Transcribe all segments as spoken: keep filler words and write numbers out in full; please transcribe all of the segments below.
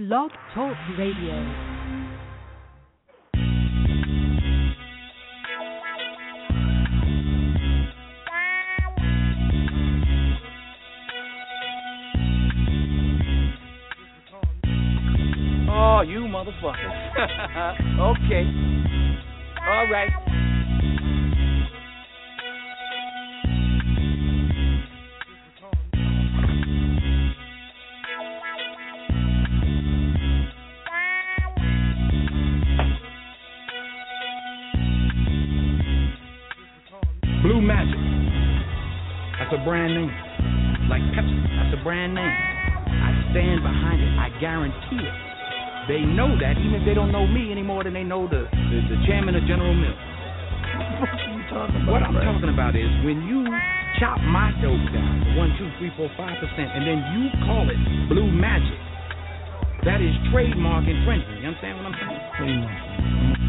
Blog Talk Radio. Oh, you motherfucker. Okay. All right. Blue Magic. That's a brand name. Like Pepsi. That's a brand name. I stand behind it. I guarantee it. They know that, even if they don't know me any more than they know the, the, the chairman of General Mills. What are you talking about? What I'm man? talking about is when you chop my dope down to one, two, three, four, five percent, and then you call it Blue Magic, that is trademark infringement. You understand what I'm saying? Pretty much.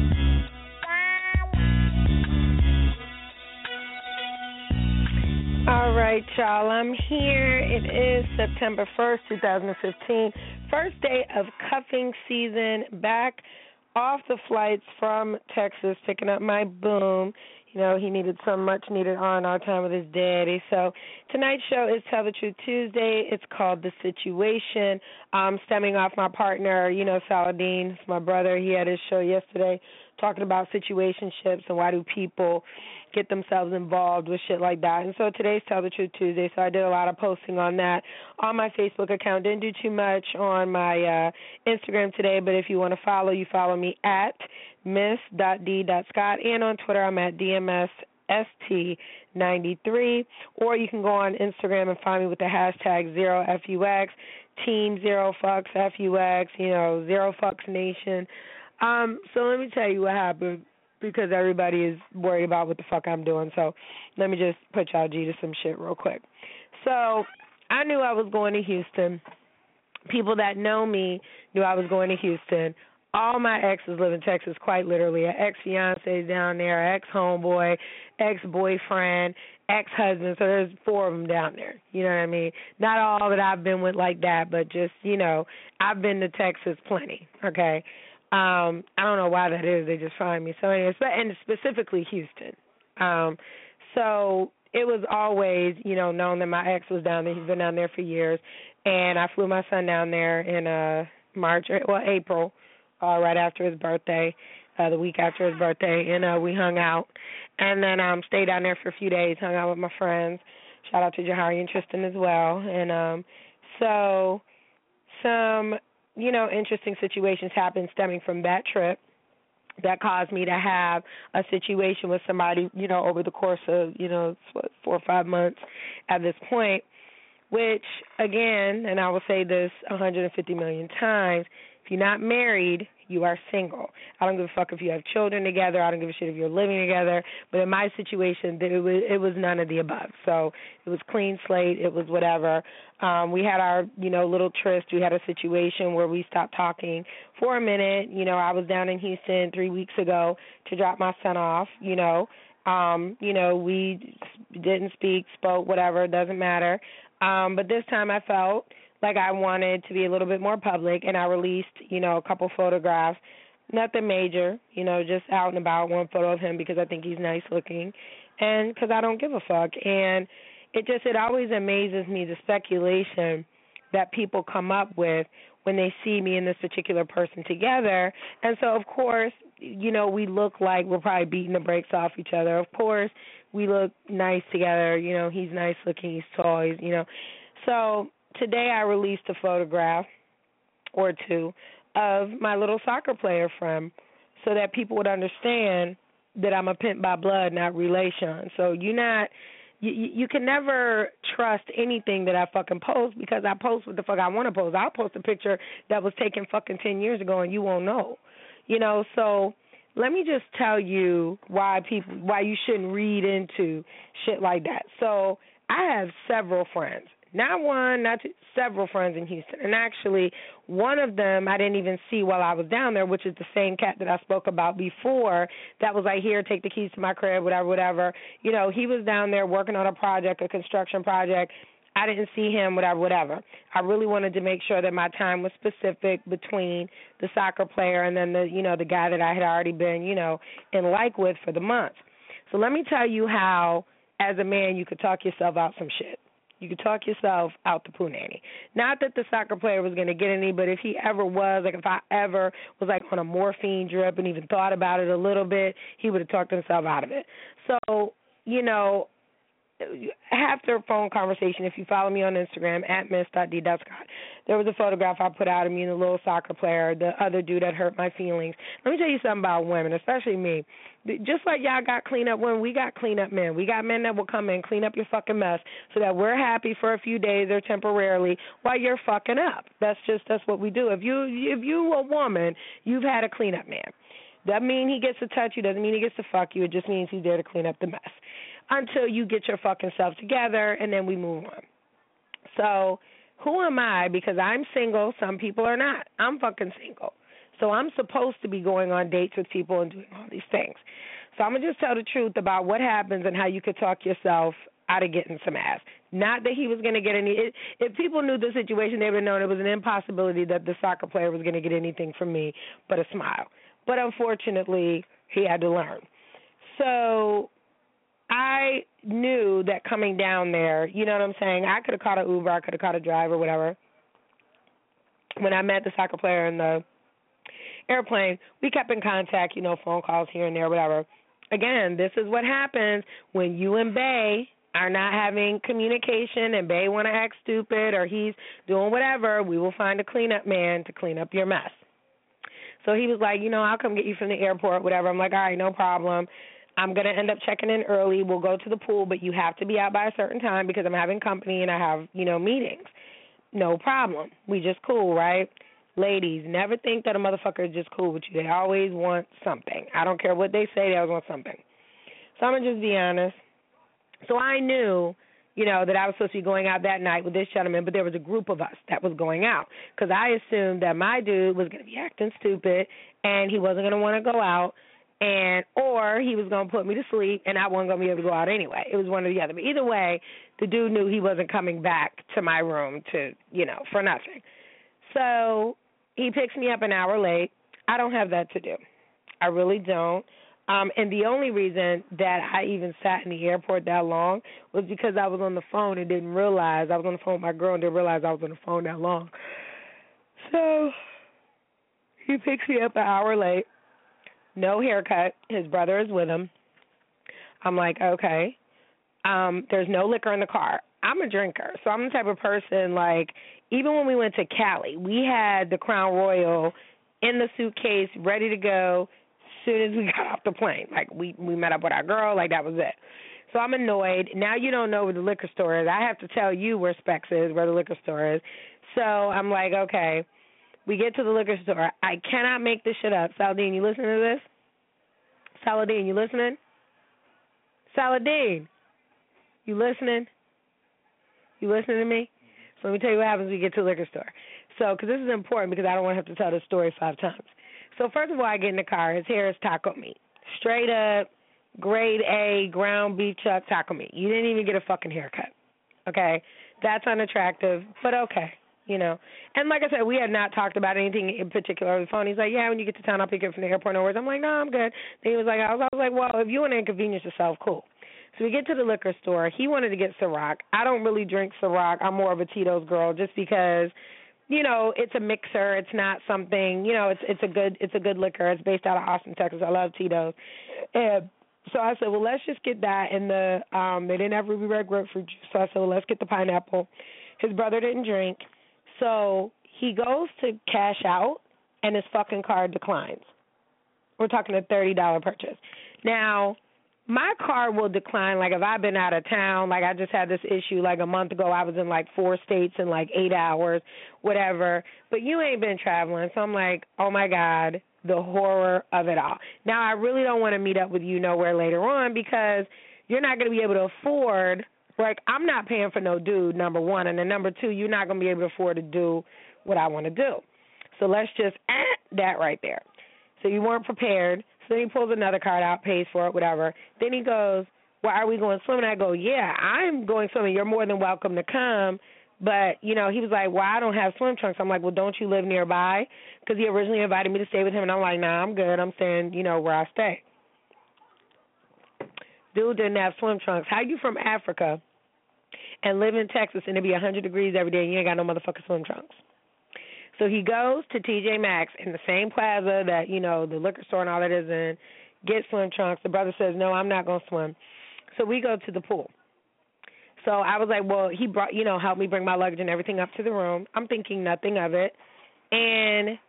All right, y'all. I'm here. It is September first, twenty fifteen. First day of cuffing season. Back off the flights from Texas, picking up my boom. You know, he needed some much-needed R and R time with his daddy. So tonight's show is Tell the Truth Tuesday. It's called The Situation. Um, stemming off my partner, you know, Saladin, it's my brother. He had his show yesterday talking about situationships and why do people get themselves involved with shit like that. And so today's Tell the Truth Tuesday, so I did a lot of posting on that on my Facebook account. Didn't do too much on my uh, Instagram today, but if you want to follow, you follow me at miss dot d dot scott, and on Twitter I'm at D M S S T ninety-three, or you can go on Instagram and find me with the hashtag zero F U X, Team Zero Fucks F U X, you know, Zero Fucks Nation. Um, so let me tell you what happened, because everybody is worried about what the fuck I'm doing. So let me just put y'all G to some shit real quick. So I knew I was going to Houston. People that know me knew I was going to Houston. All my exes live in Texas, quite literally. An ex-fiance down there, an ex-homeboy, ex-boyfriend, ex-husband. So there's four of them down there. You know what I mean? Not all that I've been with like that, but just, you know, I've been to Texas plenty, okay? Um, I don't know why that is. They just find me. So anyway, and specifically Houston. Um, so it was always, you know, known that my ex was down there. He's been down there for years. And I flew my son down there in uh, March, or, well, April, uh, right after his birthday, uh, the week after his birthday. And uh, we hung out. And then um, stayed down there for a few days, hung out with my friends. Shout out to Jahari and Tristan as well. And um, so some... you know, interesting situations happened stemming from that trip that caused me to have a situation with somebody, you know, over the course of, you know, four or five months at this point, which, again, and I will say this one hundred fifty million times, if you're not married, you are single. I don't give a fuck if you have children together. I don't give a shit if you're living together. But in my situation, it was, it was none of the above. So it was clean slate. It was whatever. Um, we had our, you know, little tryst. We had a situation where we stopped talking for a minute. You know, I was down in Houston three weeks ago to drop my son off, you know. Um, you know, we didn't speak, spoke, whatever. It doesn't matter. Um, but this time I felt like I wanted to be a little bit more public, and I released, you know, a couple photographs, nothing major, you know, just out and about, one photo of him because I think he's nice looking and because I don't give a fuck. And it just, it always amazes me the speculation that people come up with when they see me and this particular person together. And so, of course, you know, we look like we're probably beating the brakes off each other. Of course, we look nice together. You know, he's nice looking, he's tall, he's, you know. So today I released a photograph or two of my little soccer player friend so that people would understand that I'm a pimp by blood, not relation. So you're not, you, you can never trust anything that I fucking post because I post what the fuck I want to post. I'll post a picture that was taken fucking ten years ago and you won't know. You know, so let me just tell you why people, why you shouldn't read into shit like that. So I have several friends. Not one, not two, several friends in Houston. And actually, one of them I didn't even see while I was down there, which is the same cat that I spoke about before that was like, here, take the keys to my crib, whatever, whatever. You know, he was down there working on a project, a construction project. I didn't see him, whatever, whatever. I really wanted to make sure that my time was specific between the soccer player and then the, you know, the guy that I had already been, you know, in like with for the month. So let me tell you how, as a man, you could talk yourself out some shit. You could talk yourself out the poo nanny. Not that the soccer player was going to get any, but if he ever was, like if I ever was like on a morphine drip and even thought about it a little bit, he would have talked himself out of it. So, you know, after a phone conversation, if you follow me on Instagram, at miss dot d dot scott, there was a photograph I put out of me and the little soccer player, the other dude that hurt my feelings. Let me tell you something about women, especially me. Just like y'all got clean up women, we got clean up men. We got men that will come in, clean up your fucking mess so that we're happy for a few days or temporarily while you're fucking up. That's just, that's what we do. If you, if you a woman, you've had a clean up man. Doesn't mean he gets to touch you, doesn't mean he gets to fuck you. It just means he's there to clean up the mess until you get your fucking self together, and then we move on. So who am I? Because I'm single. Some people are not. I'm fucking single. So I'm supposed to be going on dates with people and doing all these things. So I'm going to just tell the truth about what happens and how you could talk yourself out of getting some ass. Not that he was going to get any. It, if people knew the situation, they would have known it was an impossibility that the soccer player was going to get anything from me but a smile. But unfortunately, he had to learn. So I knew that coming down there, you know what I'm saying, I could have caught an Uber, I could have caught a driver, whatever. When I met the soccer player in the airplane, we kept in contact, you know, phone calls here and there, whatever. Again, this is what happens when you and Bay are not having communication and Bay want to act stupid or he's doing whatever. We will find a cleanup man to clean up your mess. So he was like, you know, I'll come get you from the airport, whatever. I'm like, all right, no problem. I'm going to end up checking in early. We'll go to the pool, but you have to be out by a certain time because I'm having company and I have, you know, meetings. No problem. We just cool, right? Ladies, never think that a motherfucker is just cool with you. They always want something. I don't care what they say, they always want something. So I'm going to just be honest. So I knew, you know, that I was supposed to be going out that night with this gentleman, but there was a group of us that was going out because I assumed that my dude was going to be acting stupid and he wasn't going to want to go out. And or he was going to put me to sleep, and I wasn't going to be able to go out anyway. It was one or the other. But either way, the dude knew he wasn't coming back to my room to, you know, for nothing. So he picks me up an hour late. I don't have that to do. I really don't. Um, and the only reason that I even sat in the airport that long was because I was on the phone and didn't realize. I was on the phone with my girl and didn't realize I was on the phone that long. So he picks me up an hour late. No haircut. His brother is with him. I'm like, okay. Um, there's no liquor in the car. I'm a drinker, so I'm the type of person, like, even when we went to Cali, we had the Crown Royal in the suitcase, ready to go as soon as we got off the plane. Like, we, we met up with our girl, like, that was it. So I'm annoyed. Now you don't know where the liquor store is. I have to tell you where Specs is, where the liquor store is. So I'm like, okay. We get to the liquor store. I cannot make this shit up. Saladin, you listening to this? Saladin, you listening? Saladin, you listening? You listening to me? So let me tell you what happens when we get to the liquor store. So, because this is important because I don't want to have to tell this story five times. So first of all, I get in the car. His hair is taco meat. Straight up, grade A, ground beef chuck taco meat. You didn't even get a fucking haircut. Okay? That's unattractive, but okay. You know, and like I said, we had not talked about anything in particular on the phone. He's like, yeah, when you get to town, I'll pick you up from the airport. No worries. I'm like, no, I'm good. Then he was like, I was, I was like, well, if you want to inconvenience yourself, cool. So we get to the liquor store. He wanted to get Ciroc. I don't really drink Ciroc. I'm more of a Tito's girl just because, you know, it's a mixer. It's not something, you know, it's it's a good it's a good liquor. It's based out of Austin, Texas. I love Tito's. And so I said, well, let's just get that. And the um, they didn't have Ruby Red grapefruit juice. So I said, well, let's get the pineapple. His brother didn't drink. So he goes to cash out, and his fucking card declines. We're talking a thirty dollars purchase. Now, my card will decline, like, if I've been out of town, like I just had this issue, like, a month ago. I was in, like, four states in, like, eight hours, whatever. But you ain't been traveling, so I'm like, oh, my God, the horror of it all. Now, I really don't want to meet up with you nowhere later on because you're not going to be able to afford. Like, I'm not paying for no dude, number one. And then number two, you're not going to be able to afford to do what I want to do. So let's just eh, that right there. So you weren't prepared. So then he pulls another card out, pays for it, whatever. Then he goes, well, are we going swimming? I go, yeah, I'm going swimming. You're more than welcome to come. But, you know, he was like, well, I don't have swim trunks. I'm like, well, don't you live nearby? Because he originally invited me to stay with him, and I'm like, nah, I'm good. I'm staying, you know, where I stay. Dude didn't have swim trunks. How you from Africa and live in Texas and it be one hundred degrees every day and you ain't got no motherfucking swim trunks? So he goes to T J Maxx in the same plaza that, you know, the liquor store and all that is in, get swim trunks. The brother says, no, I'm not going to swim. So we go to the pool. So I was like, well, he brought, you know, helped me bring my luggage and everything up to the room. I'm thinking nothing of it. And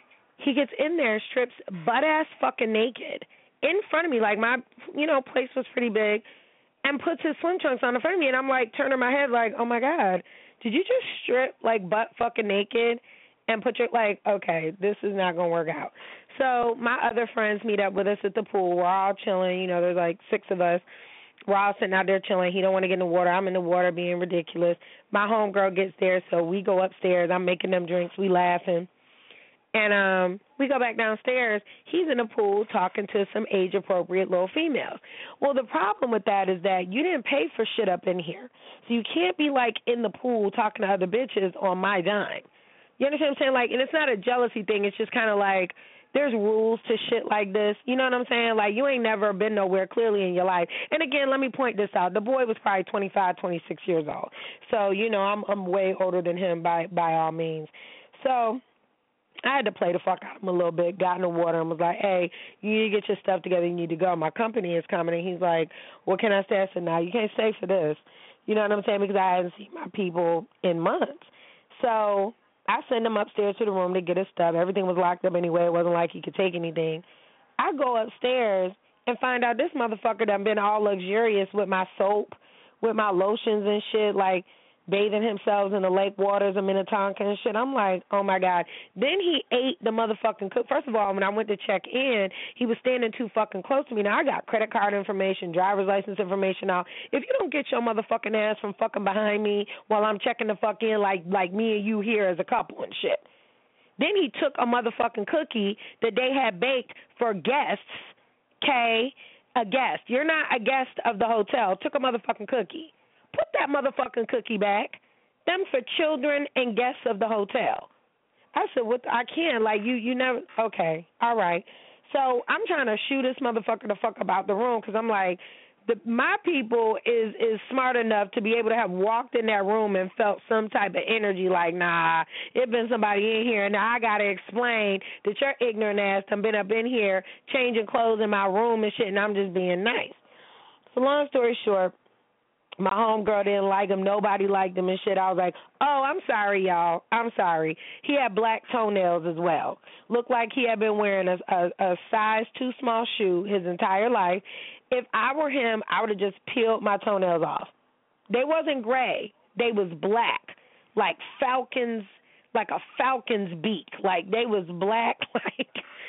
he gets in there, strips butt-ass fucking naked in front of me. Like, my, you know, place was pretty big, and puts his swim trunks on in front of me. And I'm, like, turning my head like, oh, my God, did you just strip, like, butt fucking naked and put your, like, okay, this is not going to work out. So my other friends meet up with us at the pool. We're all chilling. You know, there's, like, six of us. We're all sitting out there chilling. He don't want to get in the water. I'm in the water being ridiculous. My homegirl gets there, so we go upstairs. I'm making them drinks. We laughing. And um, we go back downstairs. He's in the pool talking to some age-appropriate little females. Well, the problem with that is that you didn't pay for shit up in here. So you can't be, like, in the pool talking to other bitches on my dime. You understand what I'm saying? Like, and it's not a jealousy thing. It's just kind of like, there's rules to shit like this. You know what I'm saying? Like, you ain't never been nowhere clearly in your life. And, again, let me point this out. The boy was probably twenty-five, twenty-six years old. So, you know, I'm I'm way older than him by, by all means. So I had to play the fuck out of him a little bit, got in the water and was like, hey, you need to get your stuff together. You need to go. My company is coming. And he's like, well, can I stay? I said, no, you can't stay for this. You know what I'm saying? Because I hadn't seen my people in months. So I send him upstairs to the room to get his stuff. Everything was locked up anyway. It wasn't like he could take anything. I go upstairs and find out this motherfucker done been all luxurious with my soap, with my lotions and shit, like bathing himself in the lake waters of Minnetonka and shit. I'm like, oh, my God. Then he ate the motherfucking cook. First of all, when I went to check in, he was standing too fucking close to me. Now, I got credit card information, driver's license information out. If you don't get your motherfucking ass from fucking behind me while I'm checking the fuck in like, like me and you here as a couple and shit. Then he took a motherfucking cookie that they had baked for guests, okay? A guest. You're not a guest of the hotel. Took a motherfucking cookie. Put that motherfucking cookie back. Them for children and guests of the hotel. I said, what? I can't. Like, you, you never. Okay. All right. So I'm trying to shoo this motherfucker the fuck about the room because I'm like, the, my people is, is smart enough to be able to have walked in that room and felt some type of energy like, nah, it been somebody in here. Now I got to explain that your ignorant ass done been up in here changing clothes in my room and shit, and I'm just being nice. So long story short, my homegirl didn't like him. Nobody liked him and shit. I was like, oh, I'm sorry, y'all. I'm sorry. He had black toenails as well. Looked like he had been wearing a, a, a size too small shoe his entire life. If I were him, I would have just peeled my toenails off. They wasn't gray. They was black, like falcons, like a falcon's beak. Like they was black. Like,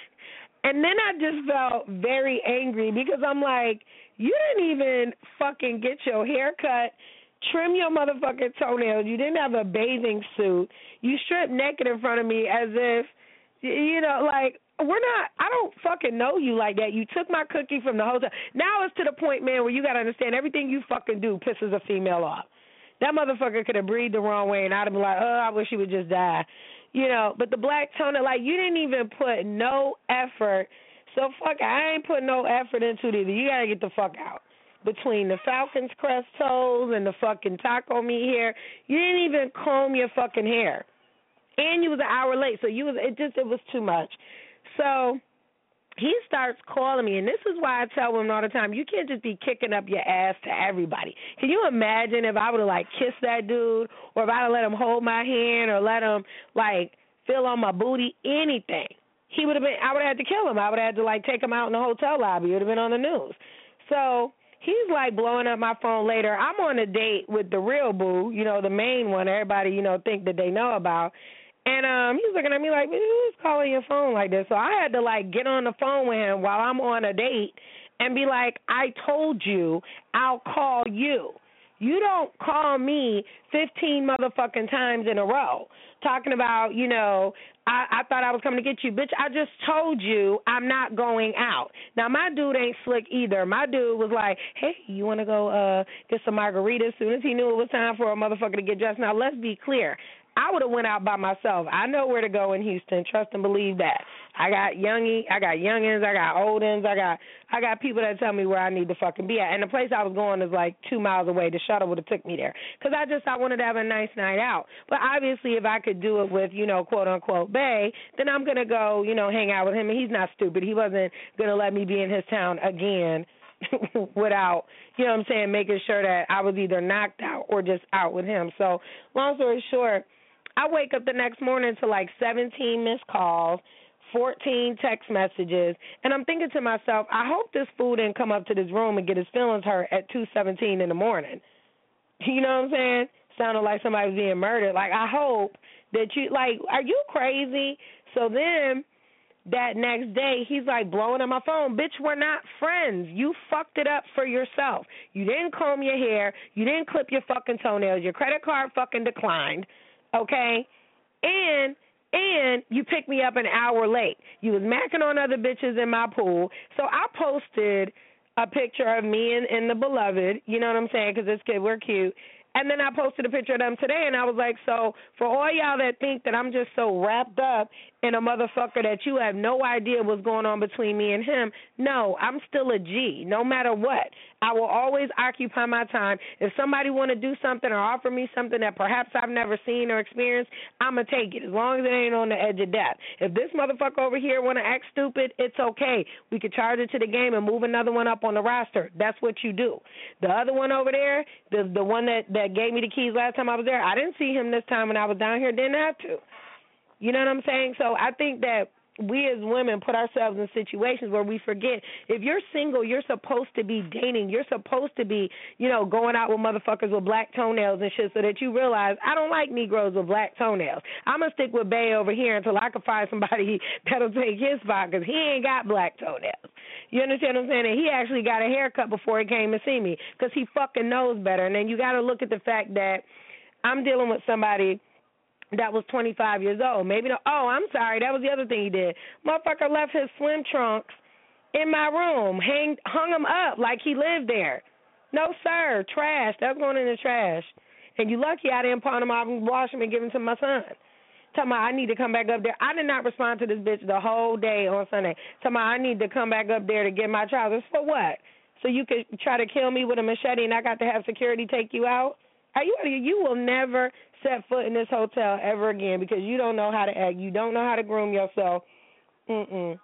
and then I just felt very angry because I'm like, you didn't even fucking get your hair cut, trim your motherfucking toenails. You didn't have a bathing suit. You stripped naked in front of me as if, you know, like, we're not, I don't fucking know you like that. You took my cookie from the hotel. Now it's to the point, man, where you got to understand everything you fucking do pisses a female off. That motherfucker could have breathed the wrong way, and I'd have been like, oh, I wish he would just die. You know, but the black toenail, like, you didn't even put no effort. So, fuck, I ain't putting no effort into it either. You got to get the fuck out. Between the Falcon's Crest toes and the fucking taco meat hair, you didn't even comb your fucking hair. And you was an hour late, so you was, it just, it was too much. So he starts calling me, and this is why I tell women all the time, you can't just be kicking up your ass to everybody. Can you imagine if I would have, like, kissed that dude, or if I would have let him hold my hand or let him, like, feel on my booty, anything? He would have been, I would have had to kill him. I would have had to, like, take him out in the hotel lobby. It would have been on the news. So he's, like, blowing up my phone later. I'm on a date with the real boo, you know, the main one everybody, you know, think that they know about. And um, he's looking at me like, who's calling your phone like this? So I had to, like, get on the phone with him while I'm on a date and be like, I told you I'll call you. You don't call me fifteen motherfucking times in a row talking about, you know, I, I thought I was coming to get you. Bitch, I just told you I'm not going out. Now, my dude ain't slick either. My dude was like, hey, you want to go uh, get some margaritas? As soon as he knew it was time for a motherfucker to get dressed. Now, let's be clear. I would have went out by myself. I know where to go in Houston. Trust and believe that. I got youngie, I got youngins, I got oldins, I got I got people that tell me where I need to fucking be at. And the place I was going is like two miles away. The shuttle would have took me there because I just I wanted to have a nice night out. But obviously, if I could do it with, you know, quote unquote Bay, then I'm gonna go, you know, hang out with him. And he's not stupid. He wasn't gonna let me be in his town again without, you know what I'm saying, making sure that I was either knocked out or just out with him. So long story short, I wake up the next morning to like seventeen missed calls, fourteen text messages, and I'm thinking to myself, I hope this fool didn't come up to this room and get his feelings hurt at two seventeen in the morning. You know what I'm saying? Sounded like somebody was being murdered. Like, I hope that you, like, are you crazy? So then that next day, he's like blowing up my phone. Bitch, we're not friends. You fucked it up for yourself. You didn't comb your hair. You didn't clip your fucking toenails. Your credit card fucking declined. Okay, and and you picked me up an hour late. You was macking on other bitches in my pool. So I posted a picture of me and, and the beloved, you know what I'm saying, because it's good, we're cute. And then I posted a picture of them today, and I was like, so for all y'all that think that I'm just so wrapped up in a motherfucker that you have no idea what's going on between me and him, no, I'm still a G, no matter what. I will always occupy my time. If somebody want to do something or offer me something that perhaps I've never seen or experienced, I'm going to take it, as long as it ain't on the edge of death. If this motherfucker over here want to act stupid, it's okay. We could charge it to the game and move another one up on the roster. That's what you do. The other one over there, the the one that, that gave me the keys last time I was there, I didn't see him this time when I was down here, didn't have to. You know what I'm saying? So I think that we as women put ourselves in situations where we forget, if you're single, you're supposed to be dating. You're supposed to be, you know, going out with motherfuckers with black toenails and shit so that you realize, I don't like Negroes with black toenails. I'm going to stick with Bay over here until I can find somebody that'll take his spot because he ain't got black toenails. You understand what I'm saying? And he actually got a haircut before he came to see me because he fucking knows better. And then you got to look at the fact that I'm dealing with somebody that was twenty-five years old. Maybe, the, oh, I'm sorry, that was the other thing he did. Motherfucker left his swim trunks in my room, hang, hung them up like he lived there. No, sir, trash. That's going in the trash. And you lucky I didn't pawn them off and wash them and give them to my son. Tell me I need to come back up there. I did not respond to this bitch the whole day on Sunday. Tell me I need to come back up there to get my trousers. For what? So you could try to kill me with a machete and I got to have security take you out? Are you, you will never set foot in this hotel ever again because you don't know how to act. You don't know how to groom yourself. Mm-mm.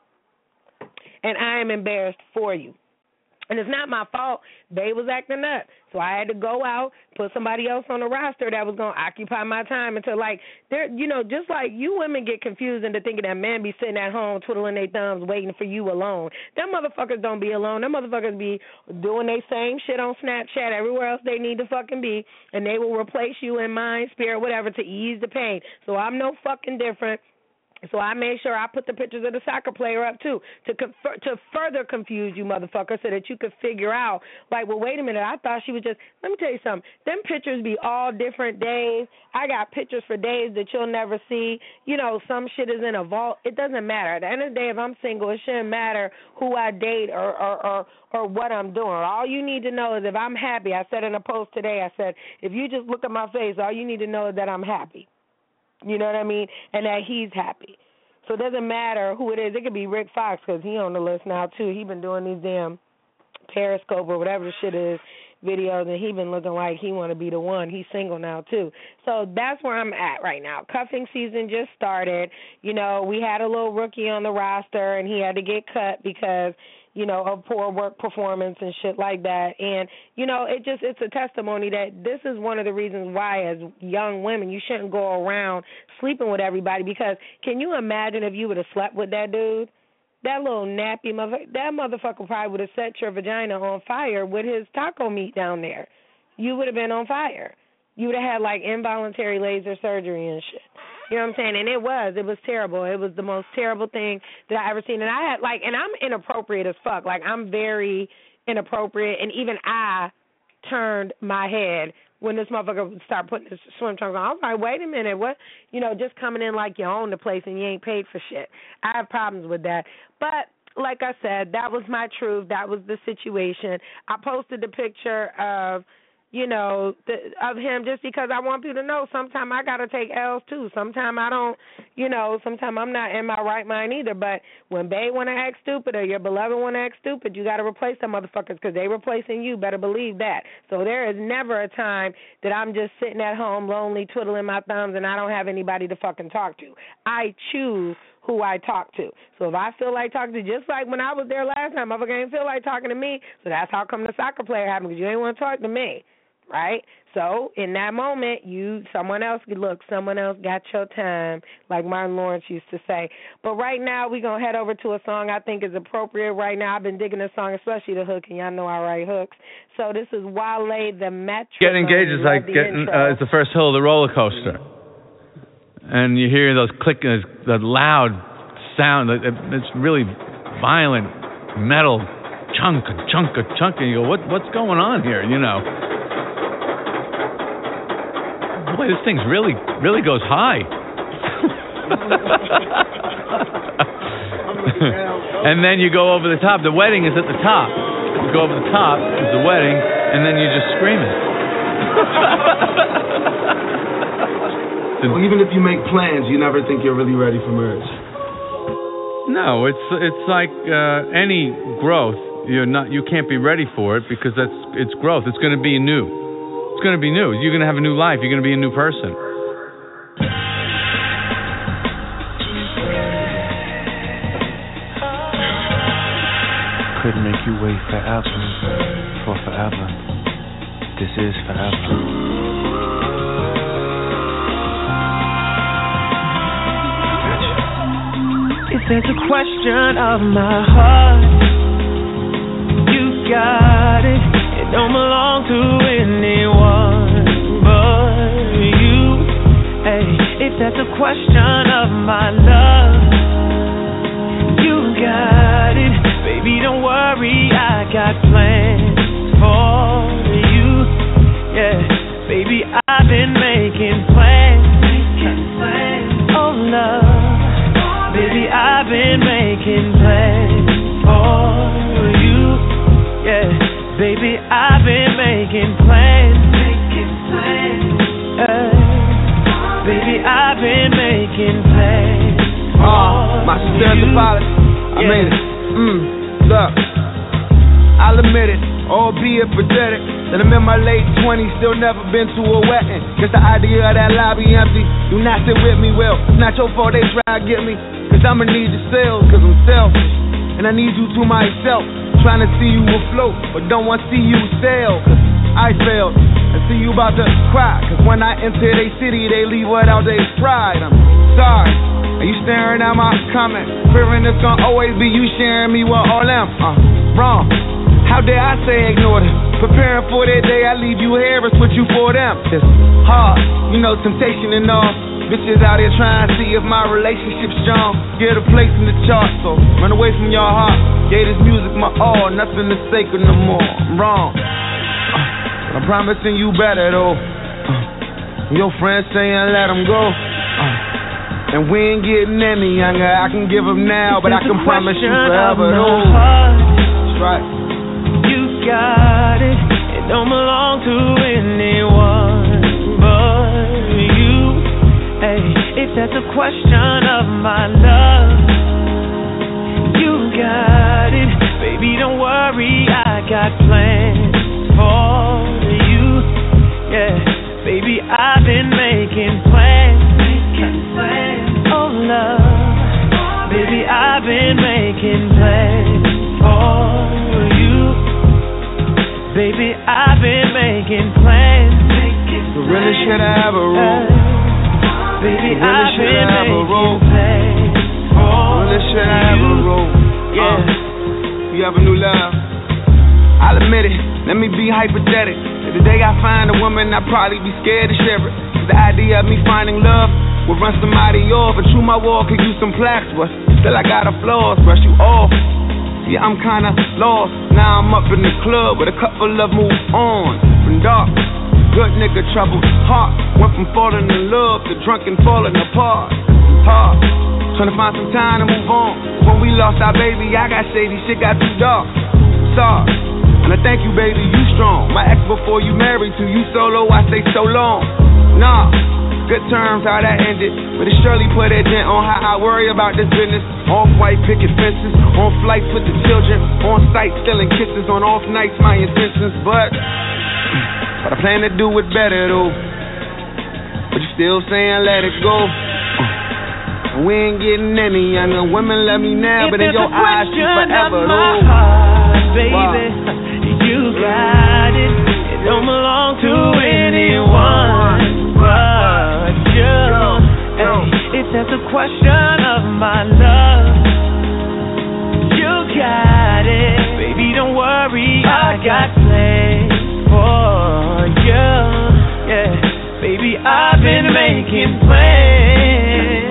And I am embarrassed for you. And it's not my fault. They was acting up. So I had to go out, put somebody else on the roster that was going to occupy my time until, like, they're, you know, just like you women get confused into thinking that men be sitting at home twiddling their thumbs waiting for you alone. Them motherfuckers don't be alone. Them motherfuckers be doing their same shit on Snapchat everywhere else they need to fucking be, and they will replace you in mind, spirit, whatever, to ease the pain. So I'm no fucking different. So I made sure I put the pictures of the soccer player up, too, to confer- to further confuse you motherfuckers so that you could figure out, like, well, wait a minute, I thought she was just, let me tell you something, them pictures be all different days. I got pictures for days that you'll never see. You know, some shit is in a vault. It doesn't matter. At the end of the day, if I'm single, it shouldn't matter who I date or, or, or, or what I'm doing. All you need to know is if I'm happy. I said in a post today, I said, if you just look at my face, all you need to know is that I'm happy. You know what I mean? And that he's happy. So it doesn't matter who it is. It could be Rick Fox because he on the list now, too. He been doing these damn Periscope or whatever the shit is videos, and he been looking like he want to be the one. He's single now, too. So that's where I'm at right now. Cuffing season just started. You know, we had a little rookie on the roster, and he had to get cut because, you know, of poor work performance and shit like that. And, you know, it just, it's a testimony that this is one of the reasons why as young women you shouldn't go around sleeping with everybody because can you imagine if you would have slept with that dude? That little nappy motherfucker, that motherfucker probably would have set your vagina on fire with his taco meat down there. You would have been on fire. You would have had, like, involuntary laser surgery and shit. You know what I'm saying? And it was. It was terrible. It was the most terrible thing that I ever seen. And I had, like, and I'm inappropriate as fuck. Like, I'm very inappropriate. And even I turned my head when this motherfucker would start putting his swim trunks on. I was like, wait a minute, what? You know, just coming in like you own the place and you ain't paid for shit. I have problems with that. But like I said, that was my truth. That was the situation. I posted the picture of, you know, the, of him just because I want people to know sometimes I got to take L's too. Sometimes I don't, you know, sometimes I'm not in my right mind either. But when bae want to act stupid or your beloved want to act stupid, you got to replace them motherfuckers because they replacing you. Better believe that. So there is never a time that I'm just sitting at home lonely, twiddling my thumbs, and I don't have anybody to fucking talk to. I choose who I talk to. So if I feel like talking to, just like when I was there last time, motherfucker ain't feel like talking to me, so that's how come the soccer player happened, because you ain't want to talk to me. Right? So in that moment, you someone else look, someone else got your time, like Martin Lawrence used to say. But right now, we're going to head over to a song I think is appropriate right now. I've been digging this song, especially the hook, and y'all know I write hooks. So this is Wale, the Metro. Getting engaged is like getting, uh, it's the first hill of the roller coaster. And you hear those click, uh, the loud sound, it's really violent metal, chunk, chunk, chunk, and you go, what, what's going on here, you know? Boy, this thing's really, really goes high. And then you go over the top. The wedding is at the top. You go over the top is the wedding, and then you're just screaming. Well, even if you make plans, you never think you're really ready for marriage. No, it's it's like uh, any growth. You're not. You can't be ready for it because that's it's growth. It's going to be new. It's going to be new. You're going to have a new life. You're going to be a new person. Couldn't make you wait forever, for forever. This is forever. If there's a question of my heart, you got it. It don't belong to anyone but you. Hey, if that's a question of my love, you got it. Baby, don't worry, I got plans for you. Yeah, baby, I've been making plans. Oh, love, baby, I've been making plans for you. Yeah, baby, I've been making plans. Making plans. Uh, baby, I've been making plans. Oh, my sincerest apology. I yeah. made it. Mm, look, I'll admit it, albeit pathetic, that I'm in my late twenties, still never been to a wedding. Guess the idea of that lobby empty. Do not sit with me, well, it's not your fault they try to get me. Cause I'ma need the sales, cause I'm selfish. And I need you to myself. Trying to see you afloat, but don't want to see you sail. Cause I failed. I see you about to cry. Cause when I enter their city, they leave without their pride. I'm sorry. Are you staring at my comment? Fearing it's gonna always be you sharing me with all them. Uh, wrong. How dare I say ignore them? Preparing for that day, I leave you here and switch you for them. It's hard, you know, temptation and all. Bitches out here trying to see if my relationship's strong. Get a place in the chart, so run away from your heart. Gave this music my all, nothing is sacred no more. I'm wrong, uh, but I'm promising you better though. Uh, your friends saying let them go. Uh, and we ain't getting any younger. I can give them now, but I can promise you forever though. That's right. You got it. It don't belong to anyone but you. Hey, if that's a question of my love, you got it. Baby, don't worry, I got plans for you. Yeah, baby, I've been making plans. Making plans. Oh, love, baby, I've been making plans for you. Baby, I've been making plans. So really should I have a rule? Baby, really I've should been I have a role? plans for Really should I have a role? Yeah. Uh, you have a new love. I'll admit it. Let me be hypothetical. If the day I find a woman, I'd probably be scared to share it. Cause the idea of me finding love would run somebody off. But true, my wall could use some plaques, but still I got a flaws. Brush you off. See, I'm kinda lost. Now I'm up in the club with a couple of move on. From dark. good nigga trouble. Heart went from falling in love to drunk and falling apart. Hard, trying to find some time to move on. When we lost our baby, I got shady, shit got too dark. Sorry, and I thank you, baby, you strong. My ex before you married to you solo, I stay so long. Nah, good terms how that ended, but it surely put a dent on how I worry about this business. Off-white picket fences, on flights with the children, on site stealing kisses, on off nights my intentions, but but I plan to do it better though. But you still saying let it go. We ain't getting any younger. Women love me now, if but in your eyes, she forever. My heart, baby, wow. You got it. It don't belong to anyone but you. Hey, it's just a question of my love. You got it, baby. Don't worry, I got plans for you. Yeah, baby, I've been making plans.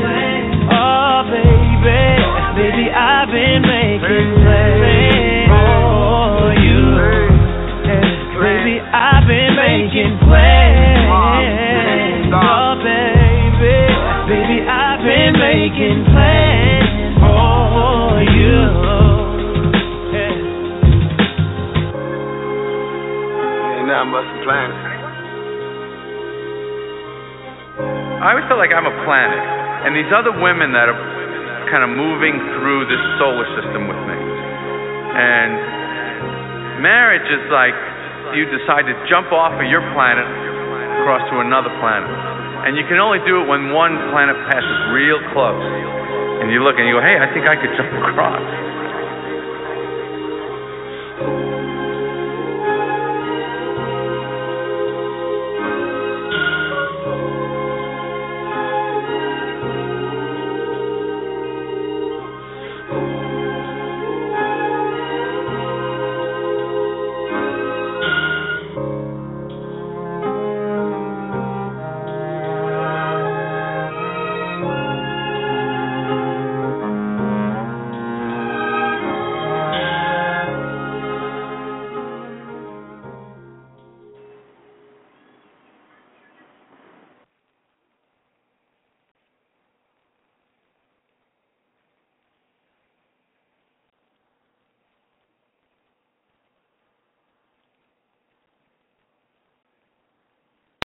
Baby, I've been making plans for you. Yeah, baby, I've been making plans. Oh, baby, baby, I've been making plans for you. Yeah. Ain't nothing but some plans. I always feel like I'm a planet, and these other women that are kind of moving through this solar system with me. And marriage is like you decide to jump off of your planet across to another planet. And you can only do it when one planet passes real close. And you look and you go, hey, I think I could jump across.